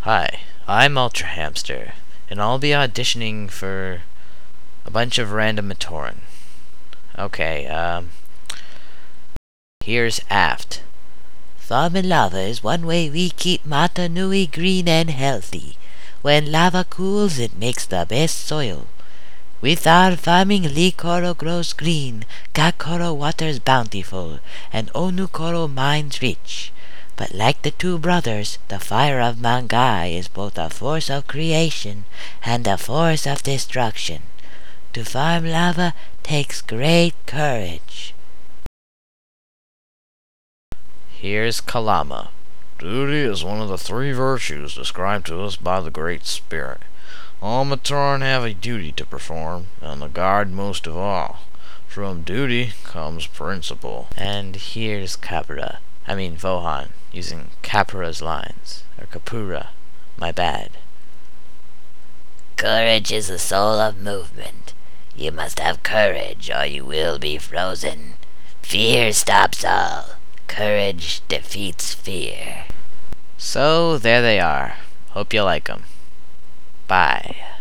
Hi, I'm Ultra Hamster, and I'll be auditioning for a bunch of random Matoran. Okay, here's Aft. Farming lava is one way we keep Mata Nui green and healthy. When lava cools, it makes the best soil. With our farming, Likoro grows green, Gakoro waters bountiful, and Onukoro mines rich. But like the two brothers, the fire of Mangai is both a force of creation and a force of destruction. To farm lava takes great courage. Here's Kalama. Duty is one of the three virtues described to us by the Great Spirit. All Matoran have a duty to perform, and the guard most of all. From duty comes principle. And here's Vohan, using Kapura's lines. Or Kapura. My bad. Courage is the soul of movement. You must have courage or you will be frozen. Fear stops all. Courage defeats fear. So, there they are. Hope you like 'em. Bye.